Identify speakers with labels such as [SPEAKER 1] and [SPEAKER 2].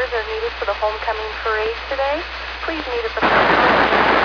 [SPEAKER 1] volunteers are needed for the homecoming parade today. Please meet at the front door.